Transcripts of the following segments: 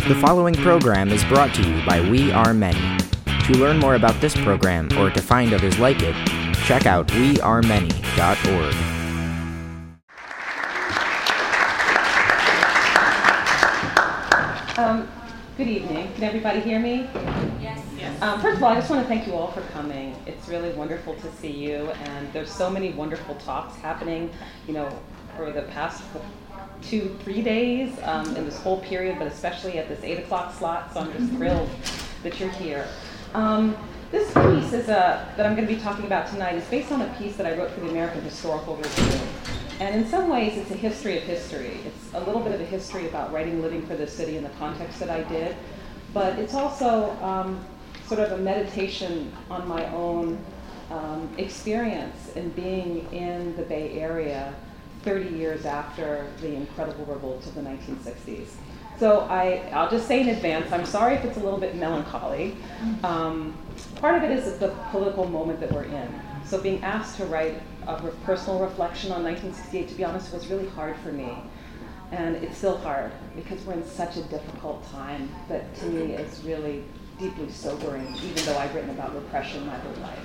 The following program is brought to you by We Are Many. To learn more about this program or to find others like it, check out wearemany.org. Good evening. Can everybody hear me? Yes. First of all, I just want to thank you all for coming. It's really wonderful to see you, and there's so many wonderful talks happening, for the past 2-3 days in this whole period, but especially at this 8 o'clock slot, so I'm just thrilled that you're here. This piece that I'm going to be talking about tonight is based on a piece that I wrote for the American Historical Review. And in some ways, it's a history of history. It's a little bit of a history about writing Living for the City in the context that I did. But it's also sort of a meditation on my own experience in being in the Bay Area 30 years after the incredible revolt of the 1960s. So I'll just say in advance, I'm sorry if it's a little bit melancholy. Part of it is the political moment that we're in. So being asked to write a personal reflection on 1968, to be honest, was really hard for me. And it's still hard because we're in such a difficult time that to me is really deeply sobering, even though I've written about repression my whole life.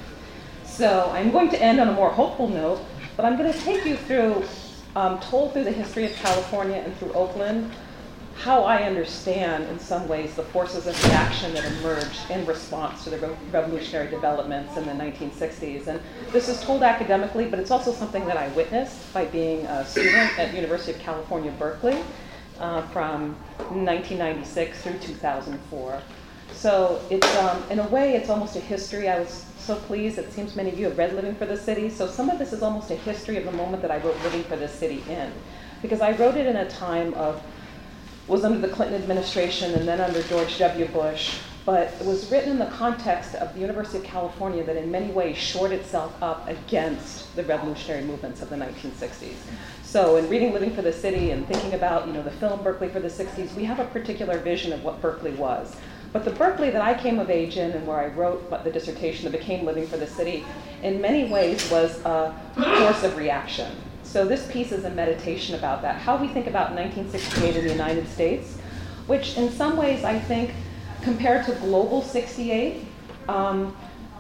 So I'm going to end on a more hopeful note, but I'm going to take you through, told through the history of California and through Oakland, how I understand, in some ways, the forces of reaction that emerged in response to the revolutionary developments in the 1960s. And this is told academically, but it's also something that I witnessed by being a student at University of California, Berkeley, from 1996 through 2004. So it's, in a way, it's almost a history. I was so pleased. It seems many of you have read Living for the City. So some of this is almost a history of the moment that I wrote Living for the City in. Because I wrote it in a time was under the Clinton administration and then under George W. Bush, but it was written in the context of the University of California that in many ways shored itself up against the revolutionary movements of the 1960s. So in reading Living for the City and thinking about the film Berkeley for the 60s, we have a particular vision of what Berkeley was. But the Berkeley that I came of age in and where I wrote the dissertation that became Living for the City, in many ways was a force of reaction. So this piece is a meditation about that, how we think about 1968 in the United States, which in some ways I think, compared to global 68, the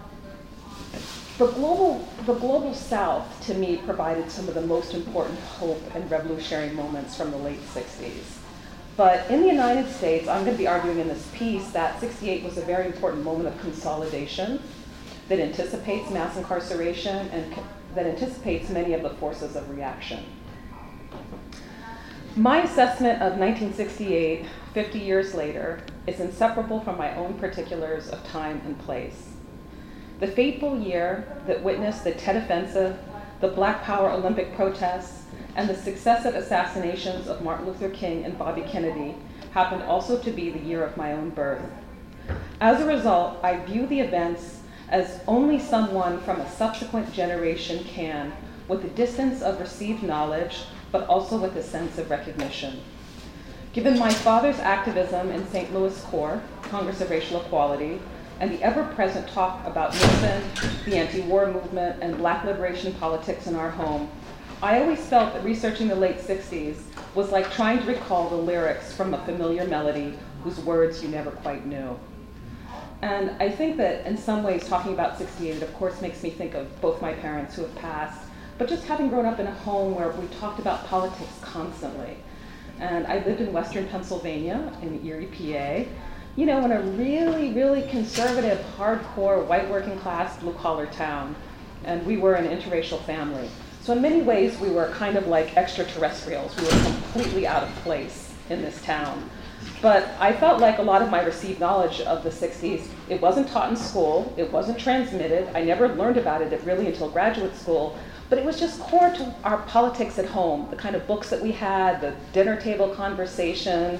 global South, to me, provided some of the most important hope and revolutionary moments from the late 60s. But in the United States, I'm going to be arguing in this piece that 68 was a very important moment of consolidation that anticipates mass incarceration and that anticipates many of the forces of reaction. My assessment of 1968, 50 years later, is inseparable from my own particulars of time and place. The fateful year that witnessed the Tet Offensive, the Black Power Olympic protests, and the successive assassinations of Martin Luther King and Bobby Kennedy happened also to be the year of my own birth. As a result, I view the events as only someone from a subsequent generation can, with the distance of received knowledge, but also with a sense of recognition. Given my father's activism in St. Louis CORE, Congress of Racial Equality, and the ever-present talk about Nixon, the anti-war movement, and Black liberation politics in our home, I always felt that researching the late 60s was like trying to recall the lyrics from a familiar melody whose words you never quite knew. And I think that in some ways talking about 68, it of course makes me think of both my parents who have passed, but just having grown up in a home where we talked about politics constantly. And I lived in Western Pennsylvania, in Erie, PA, in a really, really conservative, hardcore, white working class, blue collar town. And we were an interracial family. So in many ways, we were kind of like extraterrestrials. We were completely out of place in this town. But I felt like a lot of my received knowledge of the 60s, it wasn't taught in school, it wasn't transmitted, I never learned about it really until graduate school, but it was just core to our politics at home, the kind of books that we had, the dinner table conversation,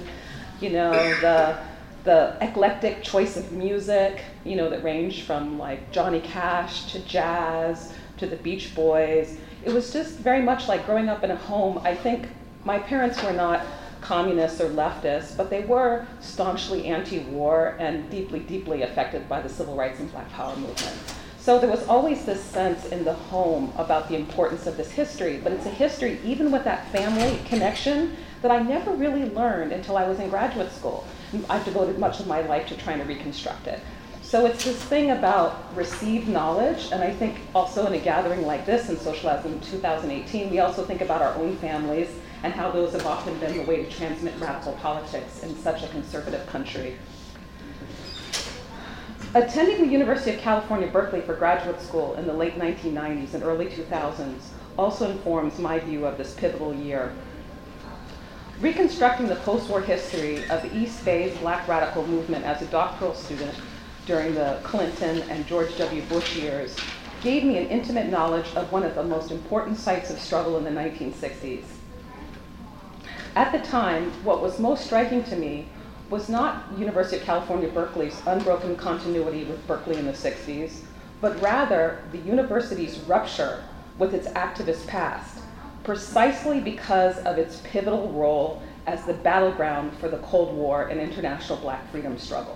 the eclectic choice of music, that ranged from like Johnny Cash to jazz to the Beach Boys. It was just very much like growing up in a home. I think my parents were not communists or leftists, but they were staunchly anti-war and deeply, deeply affected by the civil rights and Black Power movement. So there was always this sense in the home about the importance of this history, but it's a history, even with that family connection, that I never really learned until I was in graduate school. I've devoted much of my life to trying to reconstruct it. So it's this thing about received knowledge, and I think also in a gathering like this in Socialism 2018, we also think about our own families and how those have often been the way to transmit radical politics in such a conservative country. Attending the University of California, Berkeley for graduate school in the late 1990s and early 2000s also informs my view of this pivotal year. Reconstructing the post-war history of the East Bay's Black radical movement as a doctoral student during the Clinton and George W. Bush years gave me an intimate knowledge of one of the most important sites of struggle in the 1960s. At the time, what was most striking to me was not University of California, Berkeley's unbroken continuity with Berkeley in the 60s, but rather the university's rupture with its activist past, precisely because of its pivotal role as the battleground for the Cold War and international Black freedom struggle.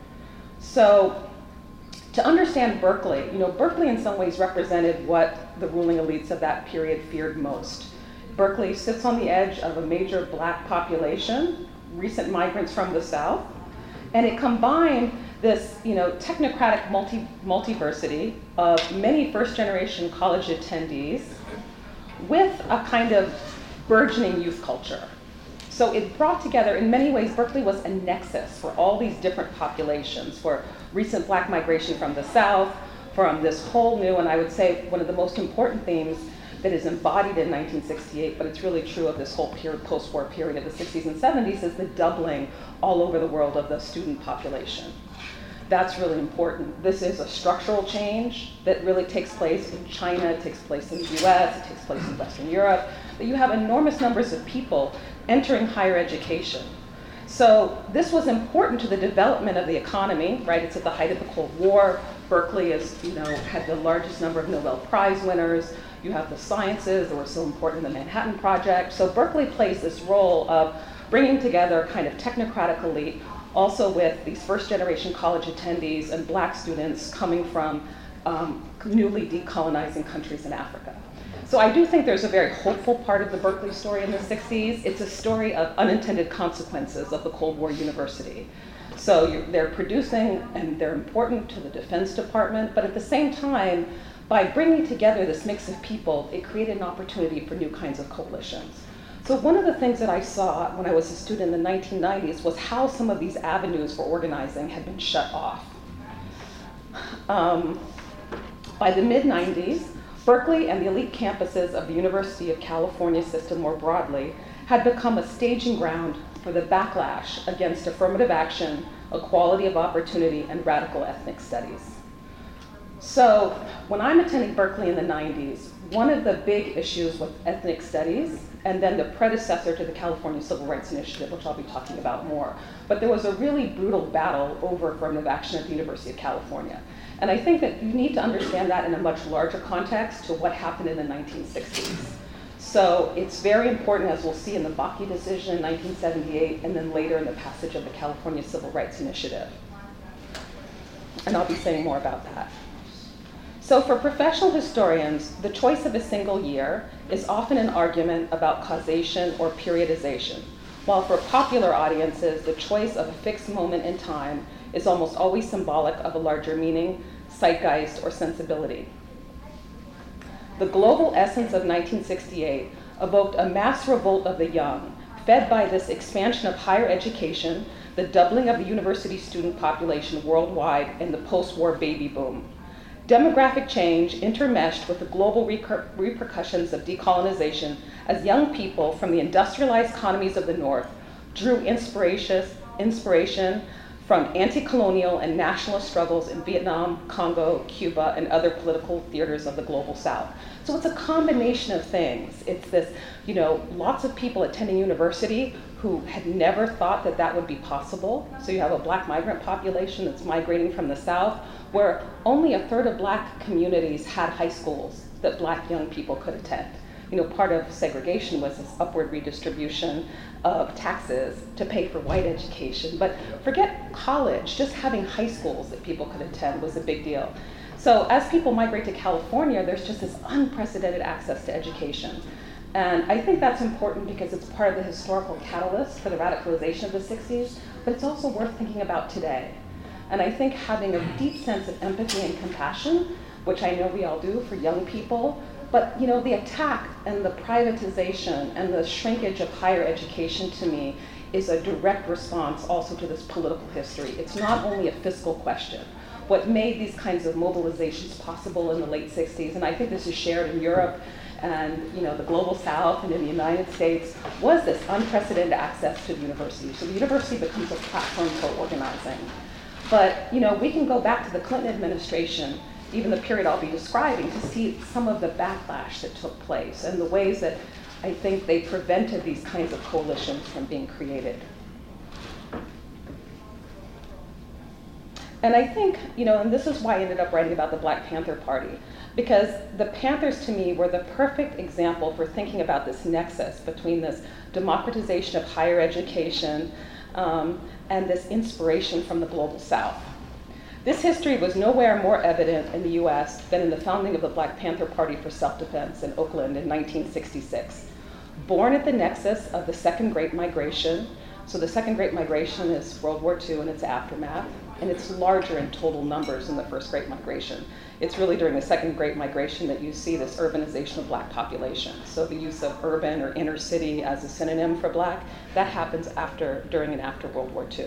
So to understand Berkeley, Berkeley in some ways represented what the ruling elites of that period feared most. Berkeley sits on the edge of a major Black population, recent migrants from the South, and it combined this technocratic multiversity of many first-generation college attendees with a kind of burgeoning youth culture. So it brought together, in many ways, Berkeley was a nexus for all these different populations, for recent Black migration from the South, from this whole new, and I would say one of the most important themes that is embodied in 1968, but it's really true of this whole period, post-war period of the 60s and 70s, is the doubling all over the world of the student population. That's really important. This is a structural change that really takes place in China, it takes place in the US, it takes place in Western Europe, that you have enormous numbers of people entering higher education. So this was important to the development of the economy, right? It's at the height of the Cold War. Berkeley is, had the largest number of Nobel Prize winners. You have the sciences that were so important in the Manhattan Project. So Berkeley plays this role of bringing together kind of technocratic elite, also with these first-generation college attendees and Black students coming from newly decolonizing countries in Africa. So I do think there's a very hopeful part of the Berkeley story in the 60s. It's a story of unintended consequences of the Cold War University. So they're producing, and they're important to the Defense Department, but at the same time, by bringing together this mix of people, it created an opportunity for new kinds of coalitions. So one of the things that I saw when I was a student in the 1990s was how some of these avenues for organizing had been shut off. By the mid-90s, Berkeley and the elite campuses of the University of California system more broadly had become a staging ground for the backlash against affirmative action, equality of opportunity, and radical ethnic studies. So when I'm attending Berkeley in the 90s, one of the big issues with ethnic studies, and then the predecessor to the California Civil Rights Initiative, which I'll be talking about more, but there was a really brutal battle over affirmative action at the University of California. And I think that you need to understand that in a much larger context to what happened in the 1960s. So it's very important, as we'll see in the Bakke decision in 1978, and then later in the passage of the California Civil Rights Initiative. And I'll be saying more about that. So for professional historians, the choice of a single year is often an argument about causation or periodization, while for popular audiences, the choice of a fixed moment in time is almost always symbolic of a larger meaning, zeitgeist, or sensibility. The global essence of 1968 evoked a mass revolt of the young, fed by this expansion of higher education, the doubling of the university student population worldwide, and the post-war baby boom. Demographic change intermeshed with the global repercussions of decolonization as young people from the industrialized economies of the North drew inspiration from anti-colonial and nationalist struggles in Vietnam, Congo, Cuba, and other political theaters of the global South. So it's a combination of things. It's this, lots of people attending university who had never thought that that would be possible. So you have a Black migrant population that's migrating from the South, where only a third of Black communities had high schools that Black young people could attend. Part of segregation was this upward redistribution of taxes to pay for white education. But forget college, just having high schools that people could attend was a big deal. So as people migrate to California, there's just this unprecedented access to education. And I think that's important because it's part of the historical catalyst for the radicalization of the 60s, but it's also worth thinking about today. And I think having a deep sense of empathy and compassion, which I know we all do for young people, but the attack and the privatization and the shrinkage of higher education to me is a direct response also to this political history. It's not only a fiscal question. What made these kinds of mobilizations possible in the late 60s, and I think this is shared in Europe and the global South and in the United States, was this unprecedented access to the university. So the university becomes a platform for organizing. But we can go back to the Clinton administration, even the period I'll be describing, to see some of the backlash that took place and the ways that I think they prevented these kinds of coalitions from being created. And I think, and this is why I ended up writing about the Black Panther Party, because the Panthers to me were the perfect example for thinking about this nexus between this democratization of higher education and this inspiration from the global South. This history was nowhere more evident in the US than in the founding of the Black Panther Party for Self-Defense in Oakland in 1966. Born at the nexus of the Second Great Migration, so the Second Great Migration is World War II and its aftermath, and it's larger in total numbers than the First Great Migration. It's really during the Second Great Migration that you see this urbanization of Black population. So the use of urban or inner city as a synonym for Black, that happens during and after World War II.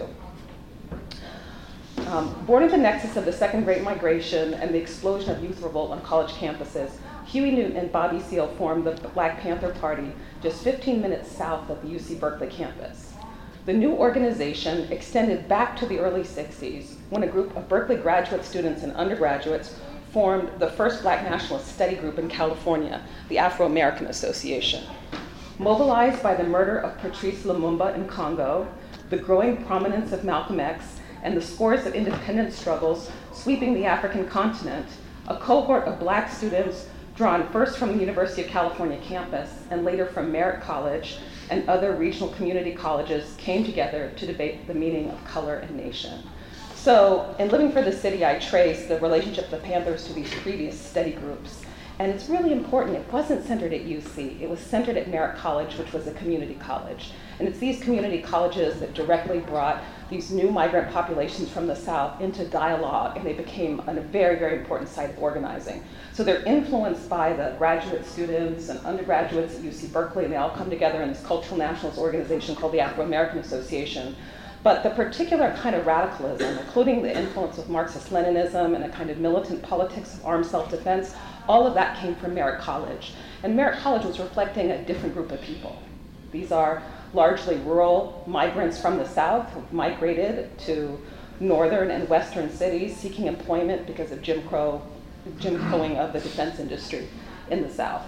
Born at the nexus of the Second Great Migration and the explosion of youth revolt on college campuses, Huey Newton and Bobby Seale formed the Black Panther Party just 15 minutes south of the UC Berkeley campus. The new organization extended back to the early 60s when a group of Berkeley graduate students and undergraduates formed the first Black nationalist study group in California, the Afro-American Association. Mobilized by the murder of Patrice Lumumba in Congo, the growing prominence of Malcolm X, and the scores of independence struggles sweeping the African continent, a cohort of Black students drawn first from the University of California campus and later from Merritt College and other regional community colleges came together to debate the meaning of color and nation. So in Living for the City, I trace the relationship of the Panthers to these previous study groups. And it's really important, it wasn't centered at UC, it was centered at Merritt College, which was a community college. And it's these community colleges that directly brought these new migrant populations from the South into dialogue, and they became a very, very important site of organizing. So they're influenced by the graduate students and undergraduates at UC Berkeley, and they all come together in this cultural nationalist organization called the Afro-American Association. But the particular kind of radicalism, including the influence of Marxist-Leninism and a kind of militant politics of armed self-defense, all of that came from Merritt College. And Merritt College was reflecting a different group of people. These are largely rural migrants from the South who migrated to northern and western cities seeking employment because of Jim Crowing of the defense industry in the South.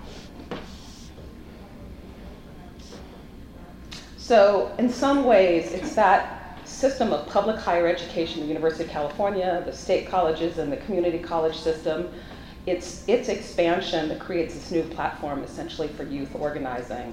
So in some ways, it's that system of public higher education, the University of California, the state colleges, and the community college system, it's expansion that creates this new platform essentially for youth organizing.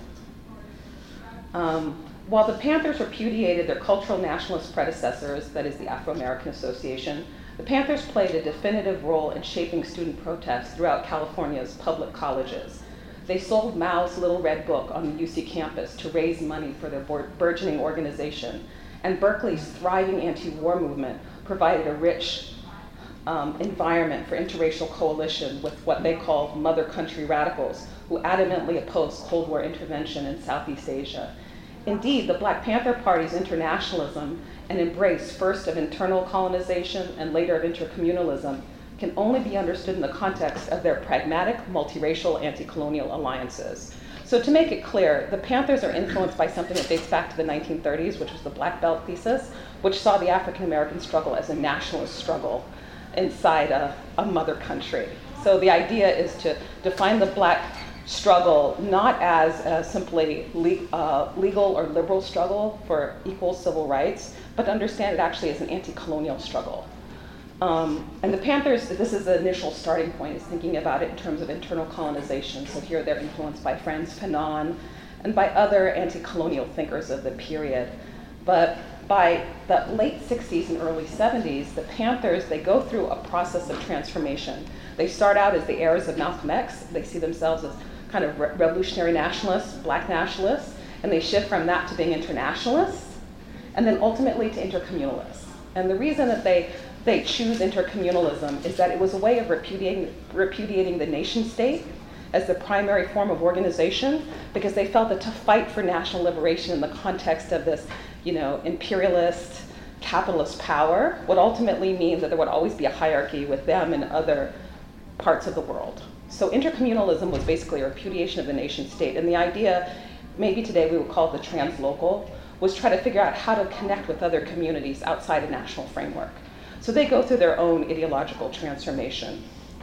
While the Panthers repudiated their cultural nationalist predecessors, that is the Afro-American Association, the Panthers played a definitive role in shaping student protests throughout California's public colleges. They sold Mao's Little Red Book on the UC campus to raise money for their burgeoning organization. And Berkeley's thriving anti-war movement provided a rich environment for interracial coalition with what they called mother country radicals, who adamantly opposed Cold War intervention in Southeast Asia. Indeed, the Black Panther Party's internationalism and embrace first of internal colonization and later of intercommunalism can only be understood in the context of their pragmatic, multiracial, anti-colonial alliances. So to make it clear, the Panthers are influenced by something that dates back to the 1930s, which was the Black Belt thesis, which saw the African-American struggle as a nationalist struggle inside a mother country. So the idea is to define the Black struggle not as a simply legal or liberal struggle for equal civil rights, but to understand it actually as an anti-colonial struggle. And the Panthers, this is the initial starting point, is thinking about it in terms of internal colonization. So here they're influenced by Frantz Fanon and by other anti-colonial thinkers of the period. But by the late 60s and early 70s, the Panthers, they go through a process of transformation. They start out as the heirs of Malcolm X. They see themselves as kind of revolutionary nationalists, black nationalists, and they shift from that to being internationalists, and then ultimately to intercommunalists. And the reason that they choose intercommunalism is that it was a way of repudiating the nation state as the primary form of organization, because they felt that to fight for national liberation in the context of this, imperialist, capitalist power would ultimately mean that there would always be a hierarchy with them and other parts of the world. So intercommunalism was basically a repudiation of the nation state. And the idea, maybe today we would call it the translocal, was try to figure out how to connect with other communities outside a national framework. So they go through their own ideological transformation.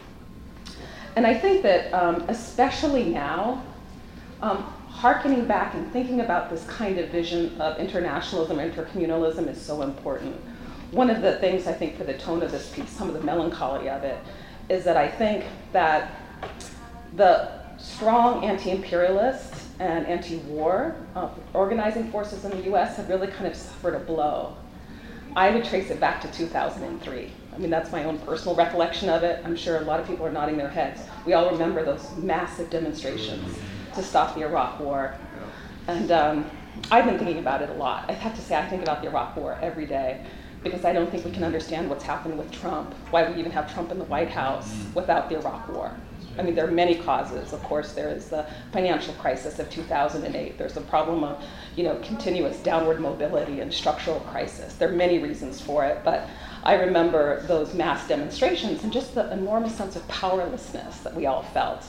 And I think that especially now, hearkening back and thinking about this kind of vision of internationalism, intercommunalism is so important. One of the things I think for the tone of this piece, some of the melancholy of it, is that I think that the strong anti-imperialist and anti-war organizing forces in the US have really kind of suffered a blow. I would trace it back to 2003. I mean, that's my own personal recollection of it. I'm sure a lot of people are nodding their heads. We all remember those massive demonstrations to stop the Iraq War. And I've been thinking about it a lot. I have to say, I think about the Iraq War every day, because I don't think we can understand what's happened with Trump, why we even have Trump in the White House without the Iraq War. I mean, there are many causes. Of course, there is the financial crisis of 2008. There's the problem of, continuous downward mobility and structural crisis. There are many reasons for it, but I remember those mass demonstrations and just the enormous sense of powerlessness that we all felt.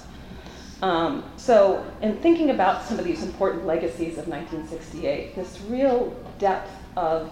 So in thinking about some of these important legacies of 1968, this real depth of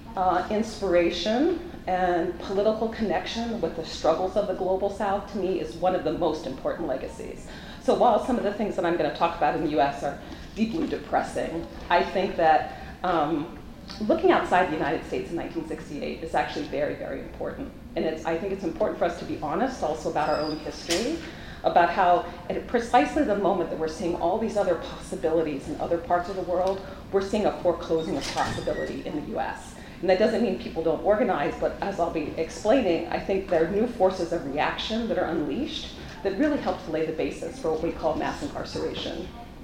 inspiration and political connection with the struggles of the Global South, to me, is one of the most important legacies. So while some of the things that I'm going to talk about in the US are deeply depressing, I think that looking outside the United States in 1968 is actually very, very important. And I think it's important for us to be honest also about our own history, about how at precisely the moment that we're seeing all these other possibilities in other parts of the world, we're seeing a foreclosing of possibility in the US. And that doesn't mean people don't organize, but as I'll be explaining, I think there are new forces of reaction that are unleashed that really help to lay the basis for what we call mass incarceration.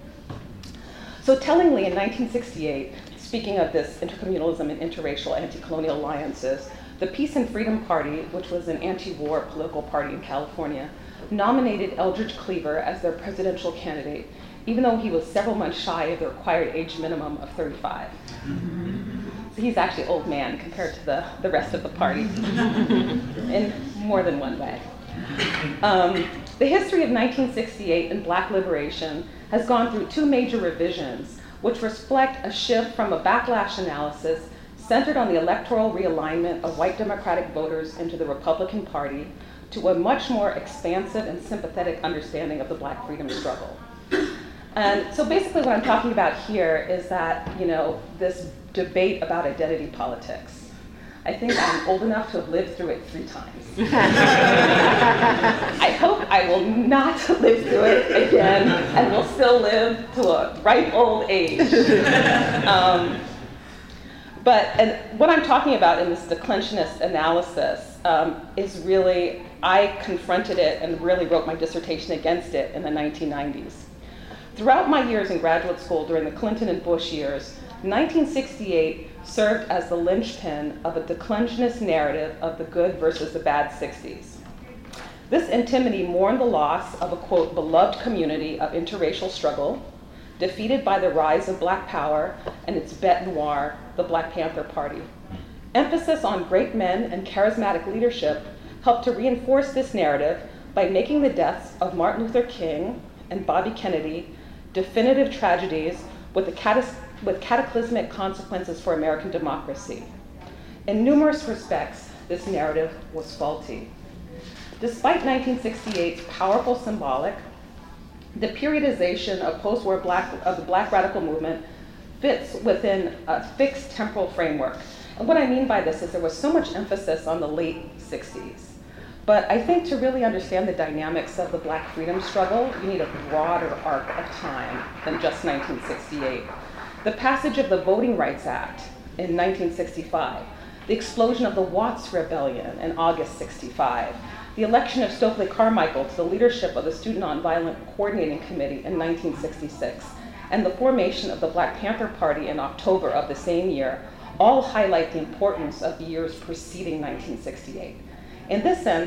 So tellingly, in 1968, speaking of this intercommunalism and interracial anti-colonial alliances, the Peace and Freedom Party, which was an anti-war political party in California, nominated Eldridge Cleaver as their presidential candidate, even though he was several months shy of the required age minimum of 35. So he's actually old man compared to the rest of the party in more than one way. The history of 1968 and Black liberation has gone through two major revisions, which reflect a shift from a backlash analysis centered on the electoral realignment of white Democratic voters into the Republican Party to a much more expansive and sympathetic understanding of the Black freedom struggle. And so basically what I'm talking about here is that, this debate about identity politics. I think I'm old enough to have lived through it 3 times. I hope I will not live through it again and will still live to a ripe old age. And what I'm talking about in this declensionist analysis is really, I confronted it and really wrote my dissertation against it in the 1990s. Throughout my years in graduate school during the Clinton and Bush years, 1968 served as the linchpin of a declensionist narrative of the good versus the bad 60s. This intimity mourned the loss of a, quote, beloved community of interracial struggle, defeated by the rise of Black power and its bête noire, the Black Panther Party. Emphasis on great men and charismatic leadership helped to reinforce this narrative by making the deaths of Martin Luther King and Bobby Kennedy definitive tragedies with cataclysmic consequences for American democracy. In numerous respects, this narrative was faulty. Despite 1968's powerful symbolic, the periodization of post-war of the Black radical movement fits within a fixed temporal framework. And what I mean by this is there was so much emphasis on the late 60s. But I think to really understand the dynamics of the Black freedom struggle, you need a broader arc of time than just 1968. The passage of the Voting Rights Act in 1965, the explosion of the Watts Rebellion in August 65, the election of Stokely Carmichael to the leadership of the Student Nonviolent Coordinating Committee in 1966, and the formation of the Black Panther Party in October of the same year all highlight the importance of the years preceding 1968. In this sense,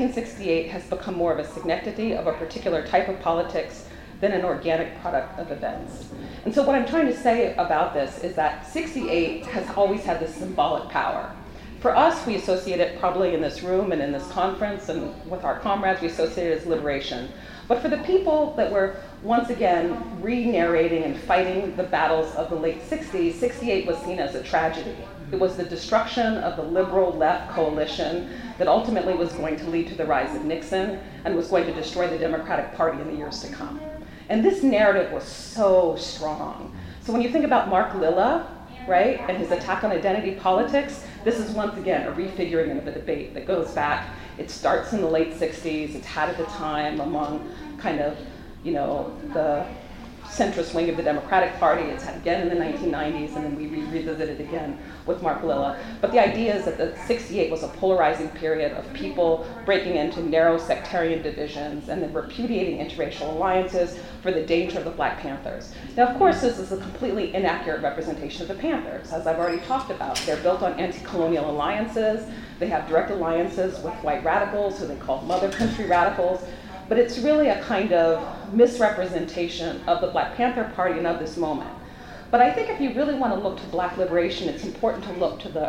1968 has become more of a synecdoche of a particular type of politics than an organic product of events. And so what I'm trying to say about this is that 68 has always had this symbolic power. For us, we associate it probably in this room and in this conference and with our comrades, we associate it as liberation. But for the people that were once again re-narrating and fighting the battles of the late 60s, 68 was seen as a tragedy. It was the destruction of the liberal left coalition that ultimately was going to lead to the rise of Nixon and was going to destroy the Democratic Party in the years to come. And this narrative was so strong. So when you think about Mark Lilla, right, and his attack on identity politics, this is once again a refiguring of the debate that goes back. It starts in the late 60s. It's had at the time among kind of, you know, the centrist wing of the Democratic Party. It's had again in the 1990s, and then we revisited it again with Mark Lilla. But the idea is that the 68 was a polarizing period of people breaking into narrow sectarian divisions and then repudiating interracial alliances for the danger of the Black Panthers. Now, of course, this is a completely inaccurate representation of the Panthers, as I've already talked about. They're built on anti-colonial alliances. They have direct alliances with white radicals, who they call mother country radicals. But it's really a kind of misrepresentation of the Black Panther Party and of this moment. But I think if you really want to look to Black liberation, it's important to look to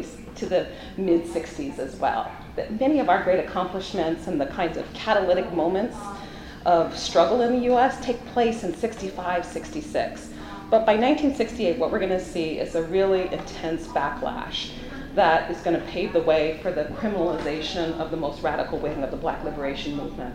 the mid-60s as well. That many of our great accomplishments and the kinds of catalytic moments of struggle in the US take place in 65, 66. But by 1968, what we're going to see is a really intense backlash that is going to pave the way for the criminalization of the most radical wing of the Black liberation movement.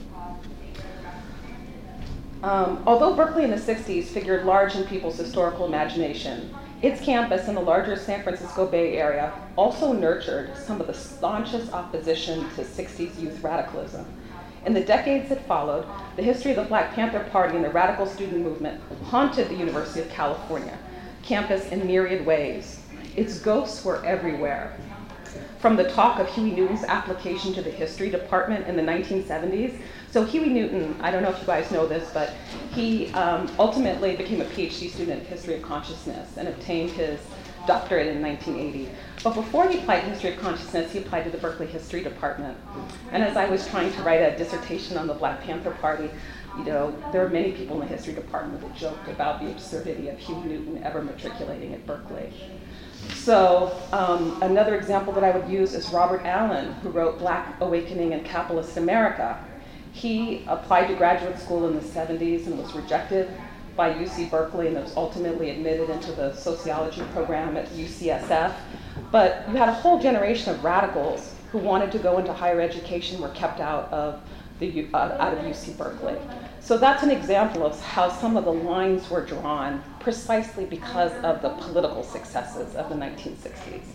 Although Berkeley in the 60s figured large in people's historical imagination, its campus in the larger San Francisco Bay Area also nurtured some of the staunchest opposition to 60s youth radicalism. In the decades that followed, the history of the Black Panther Party and the radical student movement haunted the University of California campus in myriad ways. Its ghosts were everywhere. From the talk of Huey Newton's application to the history department in the 1970s. So Huey Newton, I don't know if you guys know this, but he ultimately became a PhD student in history of consciousness and obtained his doctorate in 1980. But before he applied to history of consciousness, he applied to the Berkeley History Department. And as I was trying to write a dissertation on the Black Panther Party, you know, there are many people in the history department that joked about the absurdity of Huey Newton ever matriculating at Berkeley. So another example that I would use is Robert Allen, who wrote Black Awakening in Capitalist America. He applied to graduate school in the 70s and was rejected by UC Berkeley and was ultimately admitted into the sociology program at UCSF. But you had a whole generation of radicals who wanted to go into higher education were kept out of UC Berkeley. So that's an example of how some of the lines were drawn precisely because of the political successes of the 1960s.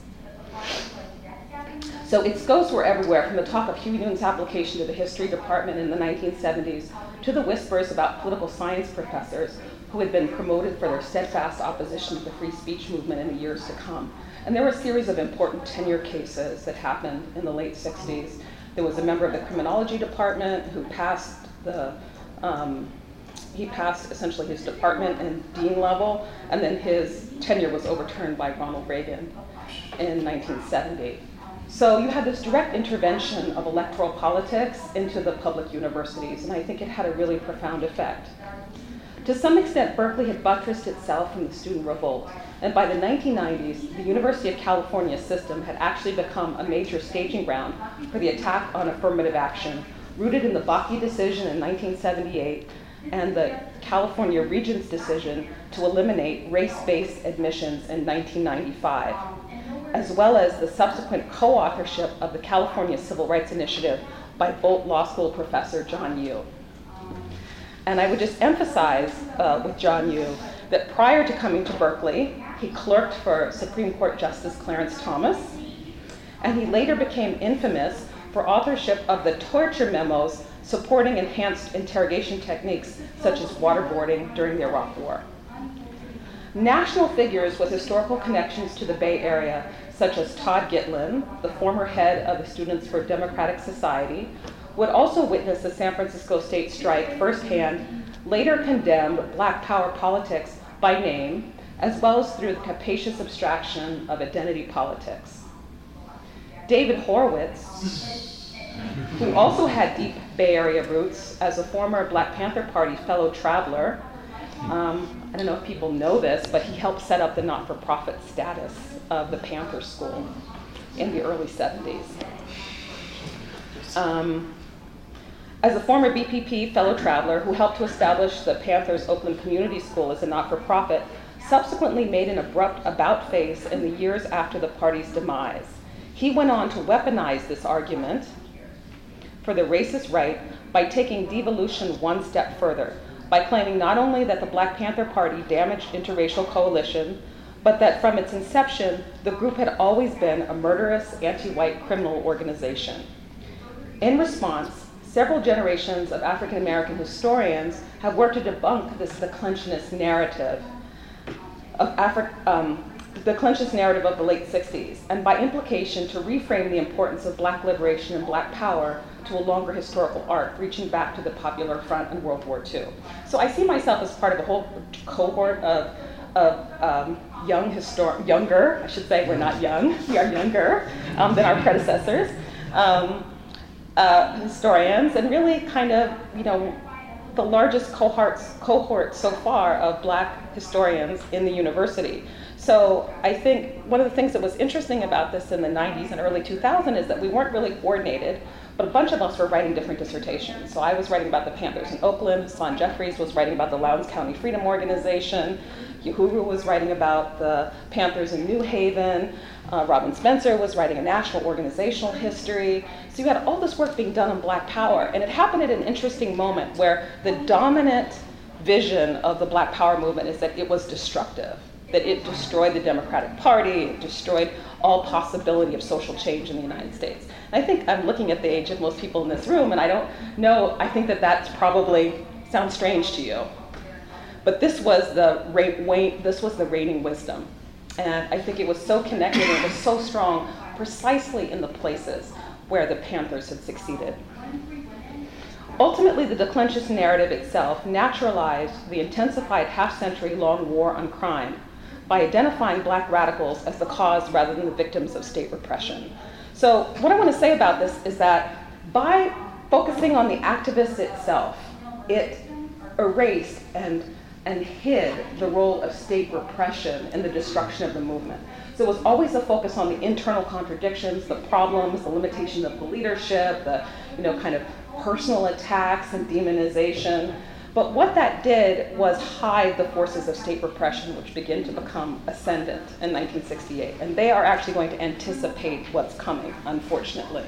So its ghosts were everywhere, from the talk of Huey Newton's application to the history department in the 1970s to the whispers about political science professors who had been promoted for their steadfast opposition to the free speech movement in the years to come. And there were a series of important tenure cases that happened in the late 60s. There was a member of the criminology department who passed he passed essentially his department and dean level, and then his tenure was overturned by Ronald Reagan in 1970. So you had this direct intervention of electoral politics into the public universities, and I think it had a really profound effect. To some extent, Berkeley had buttressed itself from the student revolt, and by the 1990s, the University of California system had actually become a major staging ground for the attack on affirmative action, rooted in the Bakke decision in 1978 and the California Regents' decision to eliminate race-based admissions in 1995, as well as the subsequent co-authorship of the California Civil Rights Initiative by Boalt Law School professor John Yoo. And I would just emphasize with John Yoo that prior to coming to Berkeley, he clerked for Supreme Court Justice Clarence Thomas, and he later became infamous for authorship of the torture memos supporting enhanced interrogation techniques such as waterboarding during the Iraq War. National figures with historical connections to the Bay Area, such as Todd Gitlin, the former head of the Students for Democratic Society, would also witness the San Francisco State strike firsthand, later condemned Black Power politics by name, as well as through the capacious abstraction of identity politics. David Horowitz, who also had deep Bay Area roots as a former Black Panther Party fellow traveler, I don't know if people know this, but he helped set up the not-for-profit status of the Panther School in the early 70s. As a former BPP fellow traveler who helped to establish the Panthers Oakland Community School as a not-for-profit, subsequently made an abrupt about-face in the years after the party's demise. He went on to weaponize this argument for the racist right by taking devolution one step further, by claiming not only that the Black Panther Party damaged interracial coalition, but that from its inception, the group had always been a murderous anti-white criminal organization. In response, several generations of African American historians have worked to debunk this declensionist narrative of the declensionist narrative of the late 60s, and by implication to reframe the importance of Black liberation and Black power to a longer historical arc, reaching back to the Popular Front and World War II. So I see myself as part of a whole cohort of younger, I should say, we're not young, we are younger than our predecessors, historians, and really kind of, the largest cohort so far of Black historians in the university. So I think one of the things that was interesting about this in the 90s and early 2000s is that we weren't really coordinated, but a bunch of us were writing different dissertations. So I was writing about the Panthers in Oakland, Hassan Jeffries was writing about the Lowndes County Freedom Organization, Uhuru was writing about the Panthers in New Haven, Robin Spencer was writing a national organizational history. So you had all this work being done on Black Power, and it happened at an interesting moment where the dominant vision of the Black Power movement is that it was destructive, that it destroyed the Democratic Party, it destroyed all possibility of social change in the United States. And I think I'm looking at the age of most people in this room, and I don't know, I think that that's probably sounds strange to you. But this was the reigning wisdom. And I think it was so connected and it was so strong precisely in the places where the Panthers had succeeded. Ultimately, the declensionist narrative itself naturalized the intensified half-century-long war on crime by identifying Black radicals as the cause rather than the victims of state repression. So what I want to say about this is that by focusing on the activist itself, it erased and hid the role of state repression in the destruction of the movement. So it was always a focus on the internal contradictions, the problems, the limitation of the leadership, the kind of personal attacks and demonization. But what that did was hide the forces of state repression, which began to become ascendant in 1968. And they are actually going to anticipate what's coming, unfortunately.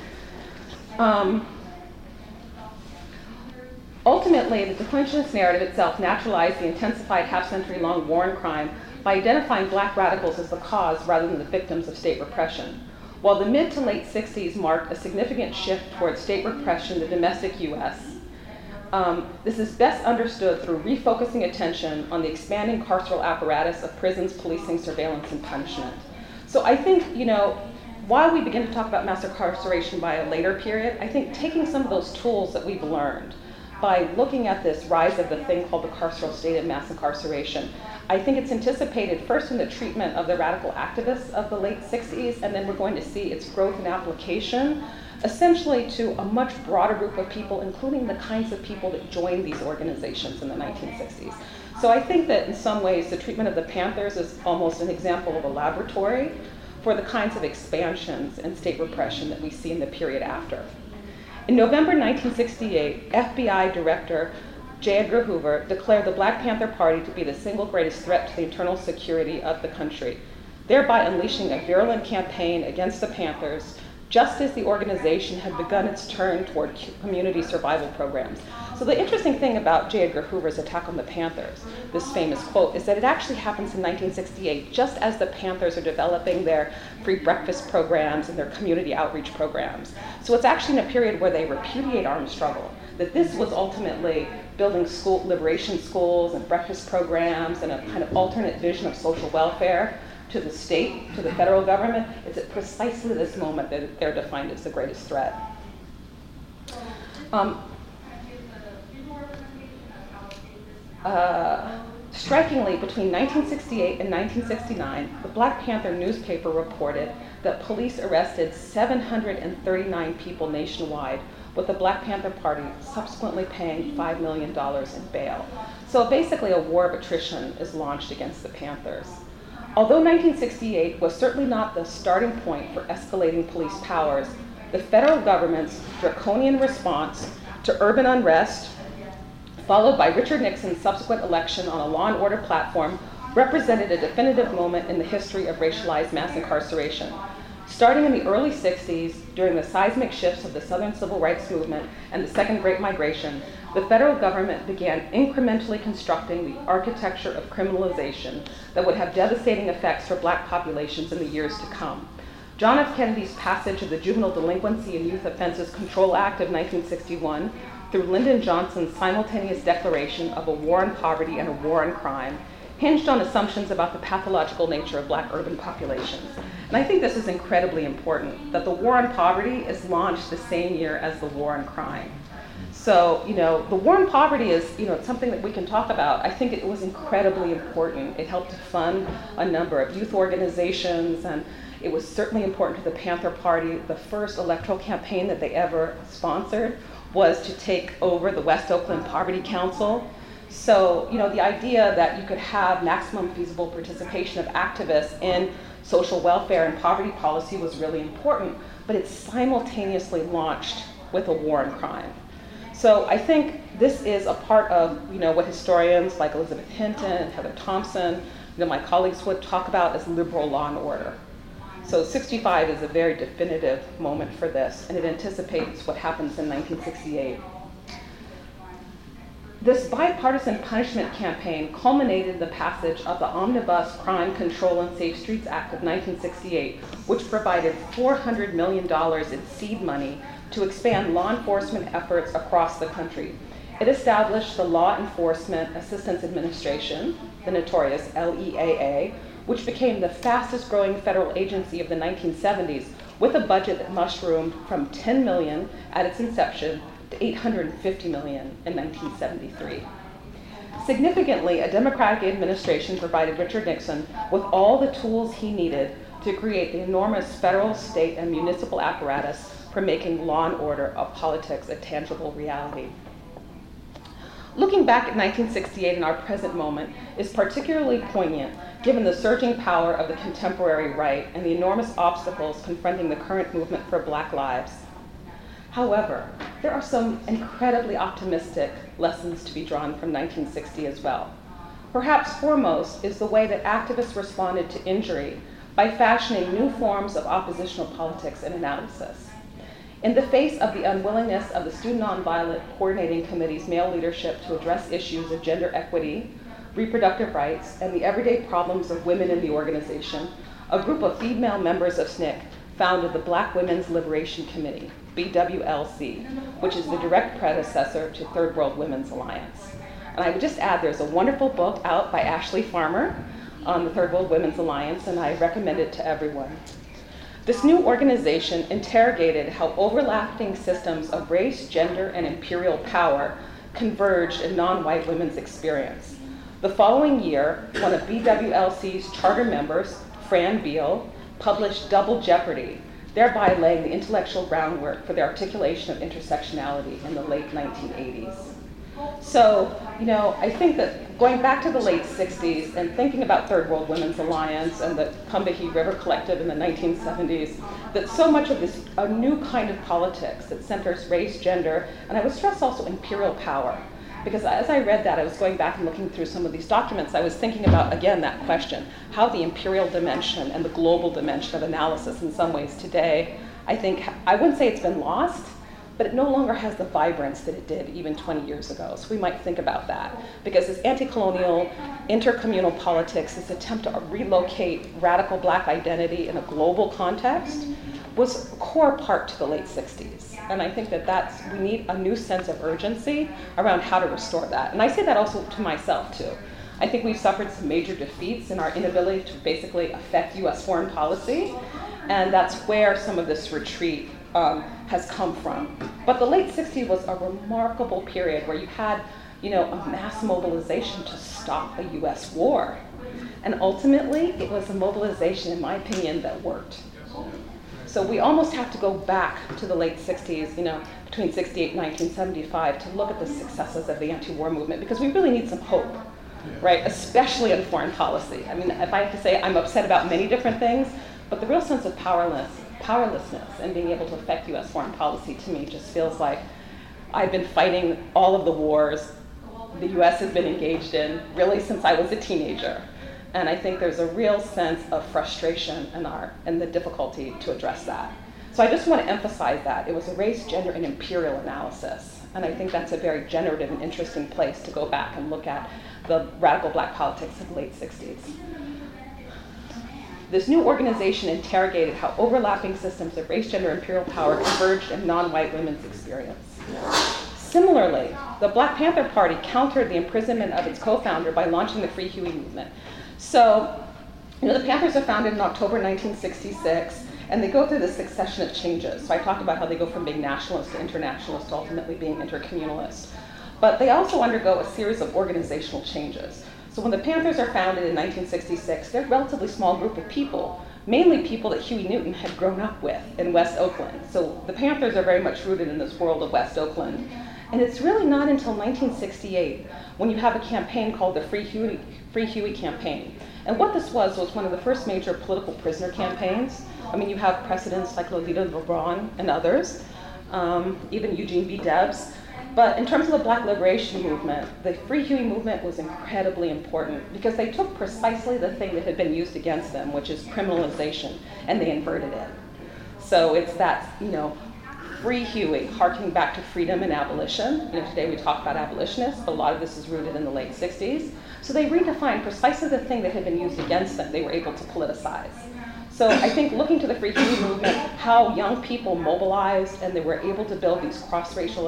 Ultimately, the declensionist narrative itself naturalized the intensified half-century-long war on crime by identifying Black radicals as the cause rather than the victims of state repression. While the mid to late 60s marked a significant shift towards state repression in the domestic US, this is best understood through refocusing attention on the expanding carceral apparatus of prisons, policing, surveillance, and punishment. So I think, while we begin to talk about mass incarceration by a later period, I think taking some of those tools that we've learned by looking at this rise of the thing called the carceral state of mass incarceration, I think it's anticipated first in the treatment of the radical activists of the late 60s, and then we're going to see its growth and application essentially to a much broader group of people, including the kinds of people that joined these organizations in the 1960s. So I think that in some ways the treatment of the Panthers is almost an example of a laboratory for the kinds of expansions in state repression that we see in the period after. In November 1968, FBI Director J. Edgar Hoover declared the Black Panther Party to be the single greatest threat to the internal security of the country, thereby unleashing a virulent campaign against the Panthers, just as the organization had begun its turn toward community survival programs. So the interesting thing about J. Edgar Hoover's attack on the Panthers, this famous quote, is that it actually happens in 1968, just as the Panthers are developing their free breakfast programs and their community outreach programs. So it's actually in a period where they repudiate armed struggle. that this was ultimately building school liberation schools and breakfast programs and a kind of alternate vision of social welfare to the state, to the federal government. It's at precisely this moment that they're defined as the greatest threat. Strikingly, between 1968 and 1969, the Black Panther newspaper reported that police arrested 739 people nationwide, with the Black Panther Party subsequently paying $5 million in bail. So basically a war of attrition is launched against the Panthers. Although 1968 was certainly not the starting point for escalating police powers, the federal government's draconian response to urban unrest, followed by Richard Nixon's subsequent election on a law and order platform, represented a definitive moment in the history of racialized mass incarceration. Starting in the early 60s, during the seismic shifts of the Southern Civil Rights Movement and the Second Great Migration, the federal government began incrementally constructing the architecture of criminalization that would have devastating effects for Black populations in the years to come. John F. Kennedy's passage of the Juvenile Delinquency and Youth Offenses Control Act of 1961, through Lyndon Johnson's simultaneous declaration of a war on poverty and a war on crime, hinged on assumptions about the pathological nature of Black urban populations. And I think this is incredibly important, that the war on poverty is launched the same year as the war on crime. So, the war on poverty is, it's something that we can talk about. I think it was incredibly important. It helped to fund a number of youth organizations, and it was certainly important to the Panther Party. The first electoral campaign that they ever sponsored was to take over the West Oakland Poverty Council. So, the idea that you could have maximum feasible participation of activists in social welfare and poverty policy was really important, but it's simultaneously launched with a war on crime. So I think this is a part of, what historians like Elizabeth Hinton and Heather Thompson, my colleagues would talk about as liberal law and order. So 65 is a very definitive moment for this, and it anticipates what happens in 1968. This bipartisan punishment campaign culminated in the passage of the Omnibus Crime Control and Safe Streets Act of 1968, which provided $400 million in seed money to expand law enforcement efforts across the country. It established the Law Enforcement Assistance Administration, the notorious LEAA, which became the fastest growing federal agency of the 1970s, with a budget that mushroomed from $10 million at its inception to $850 million in 1973. Significantly, a Democratic administration provided Richard Nixon with all the tools he needed to create the enormous federal, state, and municipal apparatus for making law and order of politics a tangible reality. Looking back at 1968 in our present moment is particularly poignant given the surging power of the contemporary right and the enormous obstacles confronting the current movement for Black lives. However, there are some incredibly optimistic lessons to be drawn from 1960 as well. Perhaps foremost is the way that activists responded to injury by fashioning new forms of oppositional politics and analysis. In the face of the unwillingness of the Student Nonviolent Coordinating Committee's male leadership to address issues of gender equity, reproductive rights, and the everyday problems of women in the organization, a group of female members of SNCC founded the Black Women's Liberation Committee, BWLC, which is the direct predecessor to Third World Women's Alliance. And I would just add, there's a wonderful book out by Ashley Farmer on the Third World Women's Alliance, and I recommend it to everyone. This new organization interrogated how overlapping systems of race, gender, and imperial power converged in non-white women's experience. The following year, one of BWLC's charter members, Fran Beal, published Double Jeopardy, thereby laying the intellectual groundwork for the articulation of intersectionality in the late 1980s. So, I think that going back to the late 60s and thinking about Third World Women's Alliance and the Combahee River Collective in the 1970s, that so much of this, a new kind of politics that centers race, gender, and I would stress also imperial power. Because as I read that, I was going back and looking through some of these documents, I was thinking about, again, that question, how the imperial dimension and the global dimension of analysis in some ways today, I think, I wouldn't say it's been lost, but it no longer has the vibrance that it did even 20 years ago. So we might think about that, because this anti-colonial, intercommunal politics, this attempt to relocate radical Black identity in a global context, was a core part to the late 60s. And I think that we need a new sense of urgency around how to restore that. And I say that also to myself too. I think we've suffered some major defeats in our inability to basically affect US foreign policy. And that's where some of this retreat has come from. But the late 60s was a remarkable period where you had, a mass mobilization to stop a US war. And ultimately, it was a mobilization, in my opinion, that worked. So we almost have to go back to the late 60s, between 68 and 1975, to look at the successes of the anti-war movement, because we really need some hope, right? Especially in foreign policy. I mean, if I have to say, I'm upset about many different things, but the real sense of powerlessness and being able to affect US foreign policy, to me, just feels like I've been fighting all of the wars the US has been engaged in, really since I was a teenager. And I think there's a real sense of frustration and the difficulty to address that. So I just want to emphasize that. It was a race, gender, and imperial analysis. And I think that's a very generative and interesting place to go back and look at the radical Black politics of the late 60s. This new organization interrogated how overlapping systems of race, gender, and imperial power converged in non-white women's experience. Similarly, the Black Panther Party countered the imprisonment of its co-founder by launching the Free Huey movement. So, the Panthers are founded in October 1966, and they go through this succession of changes. So I talked about how they go from being nationalist to internationalist to ultimately being intercommunalist. But they also undergo a series of organizational changes. So when the Panthers are founded in 1966, they're a relatively small group of people, mainly people that Huey Newton had grown up with in West Oakland. So the Panthers are very much rooted in this world of West Oakland. And it's really not until 1968 when you have a campaign called the Free Huey campaign. And what this was one of the first major political prisoner campaigns. I mean, you have precedents like Lolita LeBron and others, even Eugene B. Debs. But in terms of the Black liberation movement, the Free Huey movement was incredibly important because they took precisely the thing that had been used against them, which is criminalization, and they inverted it. So it's that, Free Huey, harkening back to freedom and abolition. Today we talk about abolitionists, but a lot of this is rooted in the late 60s. So they redefined precisely the thing that had been used against them, they were able to politicize. So I think looking to the Free Huey movement, how young people mobilized and they were able to build these cross-racial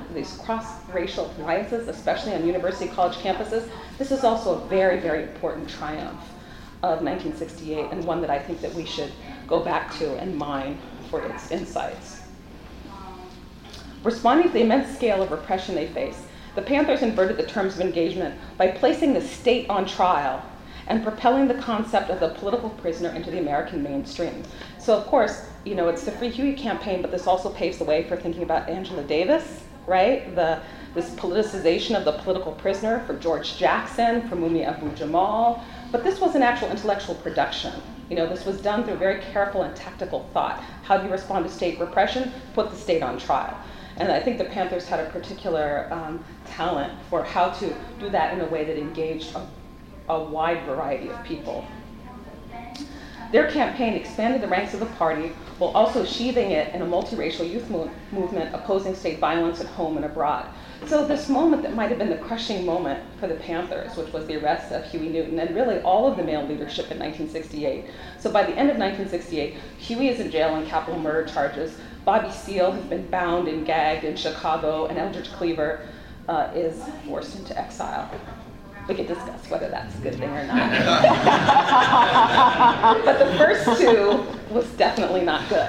alliances, especially on university college campuses, this is also a very, very important triumph of 1968, and one that I think that we should go back to and mine for its insights. Responding to the immense scale of repression they face, the Panthers inverted the terms of engagement by placing the state on trial and propelling the concept of the political prisoner into the American mainstream. So of course, it's the Free Huey campaign, but this also paves the way for thinking about Angela Davis, right? This politicization of the political prisoner for George Jackson, for Mumia Abu-Jamal, but this was an actual intellectual production. This was done through very careful and tactical thought. How do you respond to state repression? Put the state on trial. And I think the Panthers had a particular talent for how to do that in a way that engaged a wide variety of people. Their campaign expanded the ranks of the party while also sheathing it in a multiracial youth movement opposing state violence at home and abroad. So this moment that might have been the crushing moment for the Panthers, which was the arrest of Huey Newton and really all of the male leadership in 1968. So by the end of 1968, Huey is in jail on capital murder charges. Bobby Seale has been bound and gagged in Chicago, and Eldridge Cleaver is forced into exile. We can discuss whether that's a good thing or not. But the first two was definitely not good.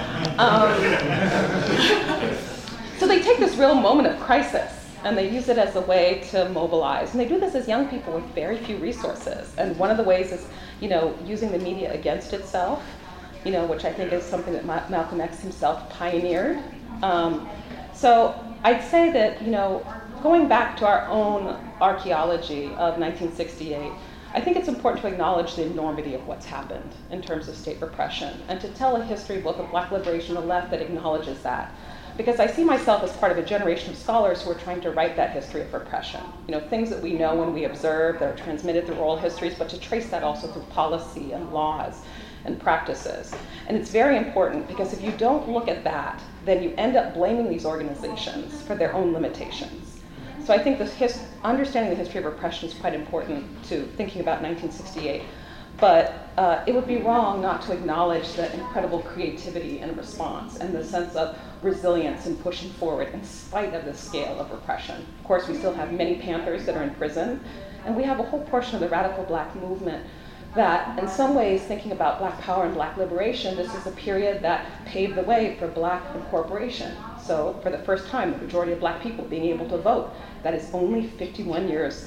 So they take this real moment of crisis and they use it as a way to mobilize. And they do this as young people with very few resources. And one of the ways is, using the media against itself, which I think is something that Malcolm X himself pioneered. So I'd say that, going back to our own archaeology of 1968, I think it's important to acknowledge the enormity of what's happened in terms of state repression and to tell a history book of Black liberation on the left that acknowledges that. Because I see myself as part of a generation of scholars who are trying to write that history of repression. Things that we know when we observe that are transmitted through oral histories, but to trace that also through policy and laws and practices. And it's very important because if you don't look at that, then you end up blaming these organizations for their own limitations. So I think understanding the history of repression is quite important to thinking about 1968. But it would be wrong not to acknowledge the incredible creativity and response and the sense of resilience and pushing forward in spite of the scale of repression. Of course, we still have many Panthers that are in prison, and we have a whole portion of the radical Black movement that, in some ways, thinking about Black power and Black liberation, this is a period that paved the way for Black incorporation. So, for the first time, the majority of Black people being able to vote. That is only 53 years.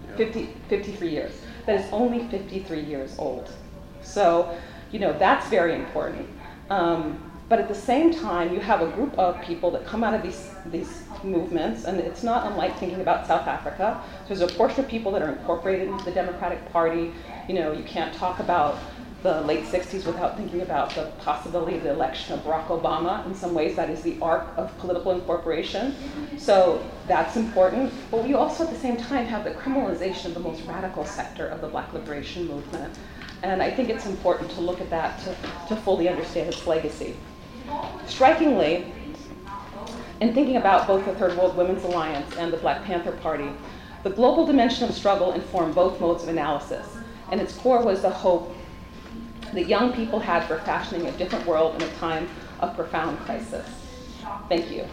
That is only 53 years old. So, that's very important. But at the same time, you have a group of people that come out of these movements, and it's not unlike thinking about South Africa. So there's a portion of people that are incorporated into the Democratic Party. You can't talk about the late 60s without thinking about the possibility of the election of Barack Obama. In some ways, that is the arc of political incorporation. So that's important. But we also, at the same time, have the criminalization of the most radical sector of the Black liberation movement. And I think it's important to look at that to fully understand its legacy. Strikingly, in thinking about both the Third World Women's Alliance and the Black Panther Party, the global dimension of struggle informed both modes of analysis. And its core was the hope that young people had for fashioning a different world in a time of profound crisis. Thank you.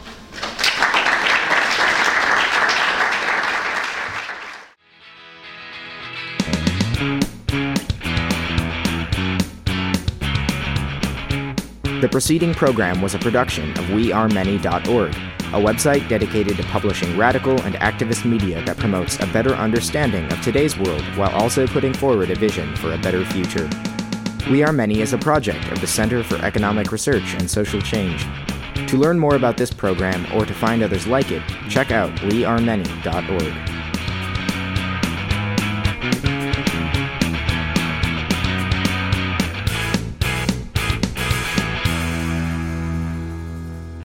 The preceding program was a production of wearemany.org, a website dedicated to publishing radical and activist media that promotes a better understanding of today's world while also putting forward a vision for a better future. We Are Many is a project of the Center for Economic Research and Social Change. To learn more about this program or to find others like it, check out wearemany.org.